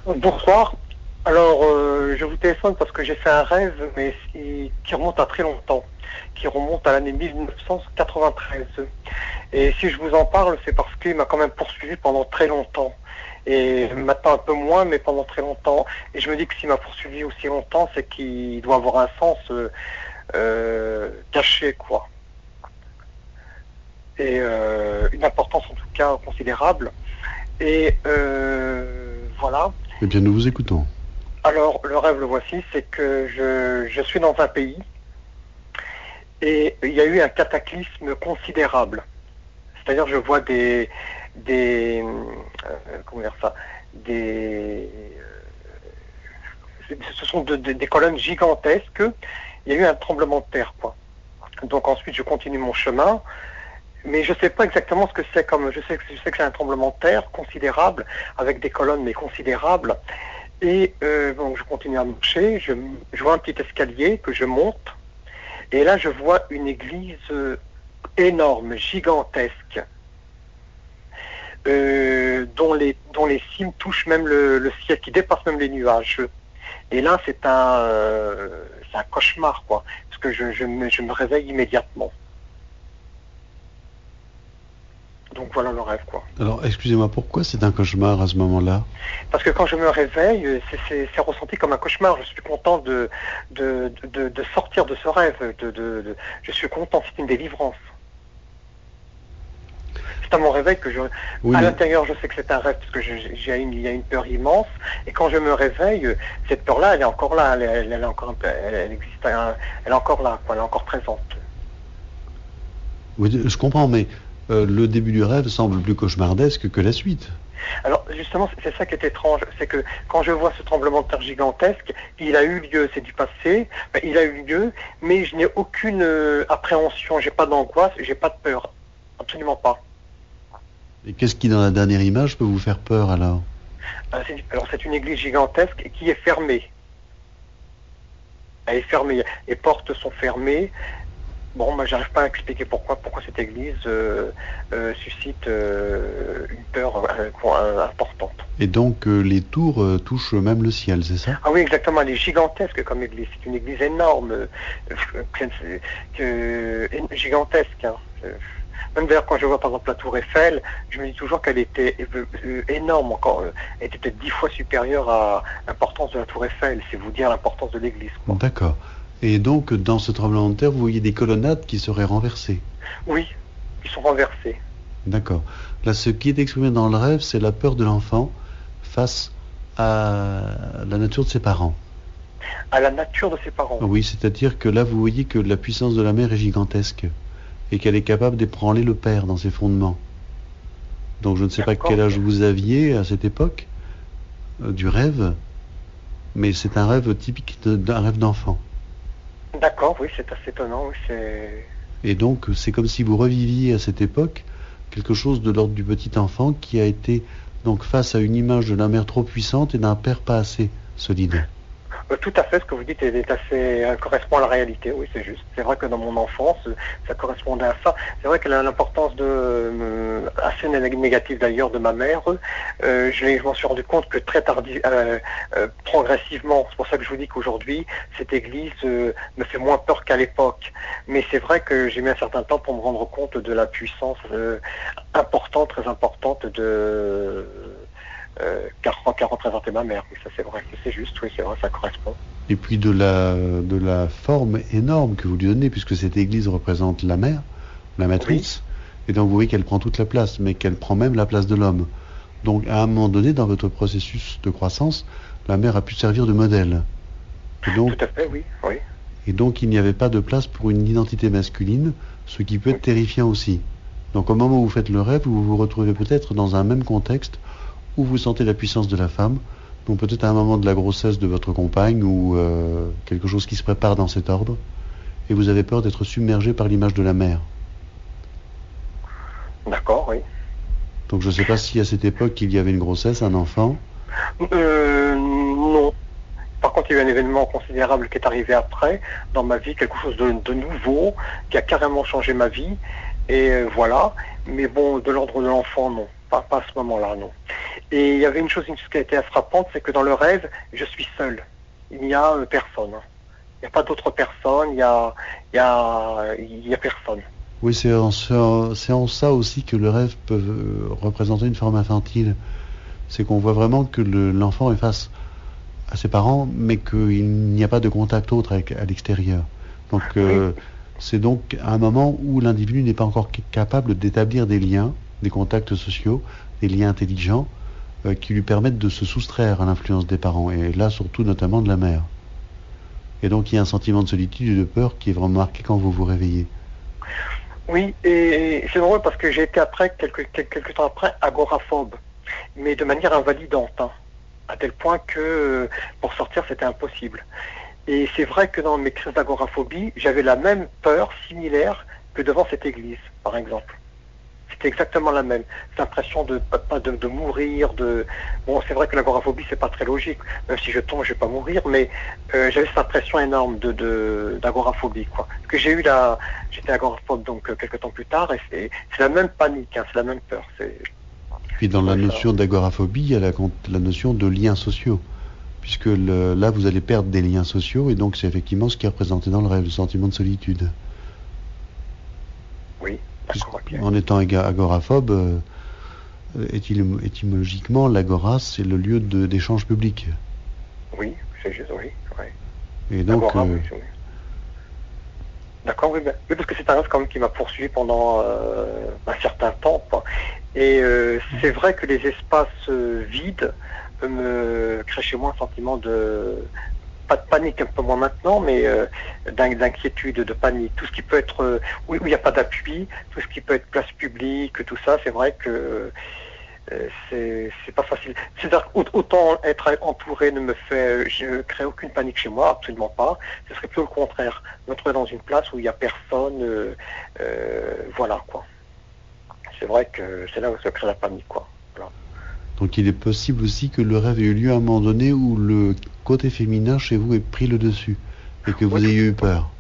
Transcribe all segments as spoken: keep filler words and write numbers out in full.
Bonsoir. Alors, euh, je vous téléphone parce que j'ai fait un rêve, mais qui qui remonte à très longtemps, qui remonte à l'année mille neuf cent quatre-vingt-treize. Et si je vous en parle, c'est parce qu'il m'a quand même poursuivi pendant très longtemps. Et maintenant un peu moins, mais pendant très longtemps. Et je me dis que s'il m'a poursuivi aussi longtemps, c'est qu'il doit avoir un sens euh, euh, caché, quoi. Et euh, une importance en tout cas considérable. Et euh, voilà. Eh bien, nous vous écoutons. Alors, le rêve, le voici, c'est que je, je suis dans un pays et il y a eu un cataclysme considérable. C'est-à-dire, je vois des, des, euh, comment dire ça, des, euh, ce sont de, de, des colonnes gigantesques. Il y a eu un tremblement de terre, quoi. Donc ensuite, je continue mon chemin, mais je ne sais pas exactement ce que c'est comme. Je sais que je sais que c'est un tremblement de terre considérable avec des colonnes, mais considérables. Et euh, donc je continue à marcher, je, je vois un petit escalier que je monte, et là je vois une église euh, énorme, gigantesque, euh, dont, les, dont les cimes touchent même le, le ciel, qui dépasse même les nuages. Et là c'est un, euh, c'est un cauchemar, quoi, parce que je, je, me, je me réveille immédiatement. Donc voilà le rêve, quoi. Alors, excusez-moi, pourquoi c'est un cauchemar à ce moment-là? Parce que quand je me réveille, c'est, c'est, c'est ressenti comme un cauchemar. Je suis content de, de, de, de sortir de ce rêve. De, de, de, je suis content, c'est une délivrance. C'est à mon réveil que je... Oui, à mais... l'intérieur, je sais que c'est un rêve, parce que je, j'ai une, il y a une peur immense. Et quand je me réveille, cette peur-là, elle est encore là. Elle, elle, elle est encore, elle, elle existe, elle est encore là, quoi, elle est encore présente. Oui, je comprends, mais euh, le début du rêve semble plus cauchemardesque que la suite. Alors justement, c'est ça qui est étrange, c'est que quand je vois ce tremblement de terre gigantesque, il a eu lieu, c'est du passé, il a eu lieu, mais je n'ai aucune euh, appréhension, j'ai pas d'angoisse, j'ai pas de peur, absolument pas. Et qu'est-ce qui, dans la dernière image, peut vous faire peur alors? Alors c'est une église gigantesque qui est fermée. Elle est fermée, les portes sont fermées. Bon, moi, j'arrive pas à expliquer pourquoi, pourquoi cette église euh, euh, suscite euh, une peur euh, importante. Et donc, euh, les tours euh, touchent même le ciel, c'est ça? Ah oui, exactement, elle est gigantesque comme église. C'est une église énorme, euh, que, que, gigantesque. Hein. Même d'ailleurs, quand je vois par exemple la tour Eiffel, je me dis toujours qu'elle était euh, énorme, encore, elle était peut-être dix fois supérieure à l'importance de la tour Eiffel, c'est vous dire l'importance de l'église. D'accord. Et donc, dans ce tremblement de terre, vous voyez des colonnades qui seraient renversées? Oui, qui sont renversées. D'accord. Là, ce qui est exprimé dans le rêve, c'est la peur de l'enfant face à la nature de ses parents. À la nature de ses parents. Oui, c'est-à-dire que là, vous voyez que la puissance de la mère est gigantesque et qu'elle est capable d'ébranler le père dans ses fondements. Donc, je ne sais D'accord. pas quel âge vous aviez à cette époque euh, du rêve, mais c'est un rêve typique de, d'un rêve d'enfant. D'accord, oui, c'est assez étonnant. Oui, c'est... Et donc, c'est comme si vous reviviez à cette époque quelque chose de l'ordre du petit enfant qui a été donc face à une image de la mère trop puissante et d'un père pas assez solide. Euh, tout à fait, ce que vous dites est assez, euh, correspond à la réalité, oui, c'est juste. C'est vrai que dans mon enfance, ça correspondait à ça. C'est vrai qu'elle a l'importance de, euh, assez négative d'ailleurs de ma mère. Euh, je, je m'en suis rendu compte que très tardivement, euh, euh, progressivement, c'est pour ça que je vous dis qu'aujourd'hui, cette église euh, me fait moins peur qu'à l'époque. Mais c'est vrai que j'ai mis un certain temps pour me rendre compte de la puissance euh, importante, très importante de... Euh, car, car représentait ma mère, oui, ça c'est vrai, c'est juste, oui, c'est vrai, ça correspond. Et puis de la, de la forme énorme que vous lui donnez, puisque cette église représente la mère, la matrice, oui. Et donc vous voyez qu'elle prend toute la place, mais qu'elle prend même la place de l'homme. Donc à un moment donné, dans votre processus de croissance, la mère a pu servir de modèle. Et donc, tout à fait, oui, oui. Et donc il n'y avait pas de place pour une identité masculine, ce qui peut être oui. terrifiant aussi. Donc au moment où vous faites le rêve, vous vous retrouvez peut-être dans un même contexte où vous sentez la puissance de la femme, donc peut-être à un moment de la grossesse de votre compagne ou euh, quelque chose qui se prépare dans cet ordre, et vous avez peur d'être submergé par l'image de la mère. D'accord, oui. Donc je ne sais pas si à cette époque il y avait une grossesse, un enfant. Euh, non. Par contre, il y a eu un événement considérable qui est arrivé après dans ma vie, quelque chose de, de nouveau, qui a carrément changé ma vie, et euh, voilà. Mais bon, de l'ordre de l'enfant, non. Pas, pas à ce moment-là, non. Et il y avait une chose, une chose qui a été frappante, c'est que dans le rêve, je suis seul. Il n'y a euh, personne. Il n'y a pas d'autres personnes, il n'y a, il y a, il y a personne. Oui, c'est en, ce- c'est en ça aussi que le rêve peut euh, représenter une forme infantile. C'est qu'on voit vraiment que le- l'enfant est face à ses parents, mais qu'il n'y a pas de contact autre avec, à l'extérieur. Donc, euh, Oui, c'est donc un moment où l'individu n'est pas encore ca- capable d'établir des liens, des contacts sociaux, des liens intelligents, euh, qui lui permettent de se soustraire à l'influence des parents, et là surtout notamment de la mère. Et donc il y a un sentiment de solitude et de peur qui est vraiment marqué quand vous vous réveillez. oui, et c'est drôle parce que j'ai été après, quelques, quelques, quelques temps après, agoraphobe, mais de manière invalidante, hein, à tel point que euh, pour sortir c'était impossible. Et c'est vrai que dans mes crises d'agoraphobie, j'avais la même peur similaire que devant cette église, par exemple. C'était exactement la même. Cette impression de, pas de, de mourir, de... Bon, c'est vrai que l'agoraphobie, c'est pas très logique. Même si je tombe, je vais pas mourir, mais euh, j'avais cette impression énorme de, de, d'agoraphobie, quoi. Parce que j'ai eu la... J'étais agoraphobe, donc, euh, quelques temps plus tard, et c'est, c'est la même panique, hein, c'est la même peur. C'est... Puis dans Je la trouvais ça... notion d'agoraphobie, il y a la, con- la notion de liens sociaux, puisque le- là vous allez perdre des liens sociaux, et donc c'est effectivement ce qui est représenté dans le rêve, le sentiment de solitude. Oui, d'accord, ok. Puisqu'en étant aga- agoraphobe, euh, étym- étymologiquement, l'agora c'est le lieu de- d'échange public. Oui, c'est juste, oui, oui. Et donc, Agora, euh, oui, oui. D'accord, oui, ben, oui, parce que c'est un rêve quand même qui m'a poursuivi pendant euh, un certain temps, quoi. Et euh, c'est vrai que les espaces euh, vides euh, me créent chez moi un sentiment de, pas de panique, un peu moins maintenant, mais euh, d'in- d'inquiétude, de panique. Tout ce qui peut être, euh, où où il n'y a pas d'appui, tout ce qui peut être place publique, tout ça, c'est vrai que euh, c'est c'est pas facile. C'est-à-dire autant être entouré ne me fait, je crée aucune panique chez moi, absolument pas. Ce serait plutôt le contraire, me trouver dans une place où il n'y a personne, euh, euh, voilà quoi. C'est vrai que c'est là où se crée la panique quoi. Voilà. donc il est possible aussi que le rêve ait eu lieu à un moment donné où le côté féminin chez vous ait pris le dessus, et que Oui, vous tout, ayez eu oui. peur.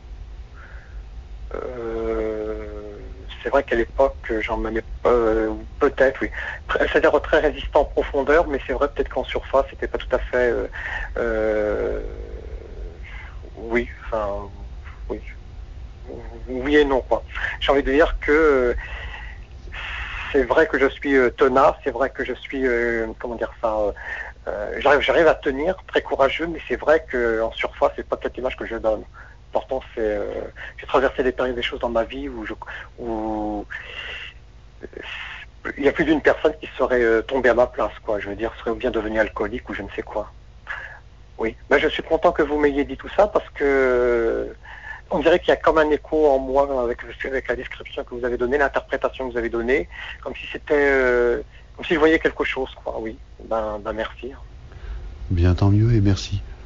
Euh, c'est vrai qu'à l'époque, j'en menais euh, peut-être, oui. Très- C'est-à-dire très résistant en profondeur, mais c'est vrai peut-être qu'en surface, c'était pas tout à fait. Euh, euh, oui, enfin, oui, oui et non quoi. J'ai envie de dire que euh, c'est vrai que je suis euh, tenace, c'est vrai que je suis, euh, comment dire ça, euh, euh, j'arrive, j'arrive à tenir, très courageux, mais c'est vrai qu'en surface, c'est pas cette image que je donne. Pourtant, c'est, euh, j'ai traversé des périodes, des choses dans ma vie où, je, où il y a plus d'une personne qui serait euh, tombée à ma place, quoi. Je veux dire, serait bien devenu alcoolique ou je ne sais quoi. Oui, ben, je suis content que vous m'ayez dit tout ça parce que on dirait qu'il y a comme un écho en moi avec, avec la description que vous avez donnée, l'interprétation que vous avez donnée, comme si c'était, euh, comme si je voyais quelque chose, quoi. Oui, ben, ben merci. Bien, tant mieux, et merci.